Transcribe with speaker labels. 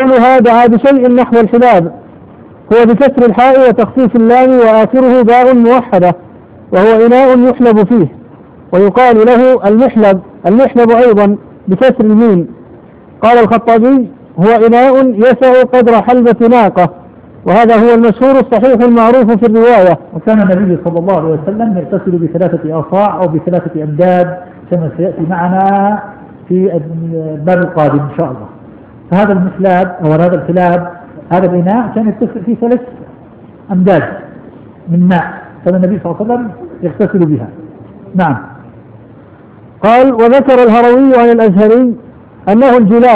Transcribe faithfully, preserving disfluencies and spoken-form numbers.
Speaker 1: وقولها دعا بشيء نحو الحلاب هو بكسر الحاء وتخفيف اللام وآخره باء موحدة، وهو إناء يحلب فيه، ويقال له المحلب المحلب أيضا بكسر الميم. قال الخطابي هو إناء يسع قدر حلبة ناقة، وهذا هو المشهور الصحيح المعروف في الرواية.
Speaker 2: وكان النبي صلى الله عليه وسلم يغتسل بثلاثة أصاع أو بثلاثة أمداد كما سيأتي معنا في الباب القادم إن شاء الله. فهذا المحلاب أو هذا الحلاب هذا الإناء كان يغتسل فيه ثلاث أمداد من ماء، كان النبي صلى الله عليه وسلم يغتسل بها. نعم.
Speaker 1: قال وذكر الهروي عن الأزهري أنه الجلال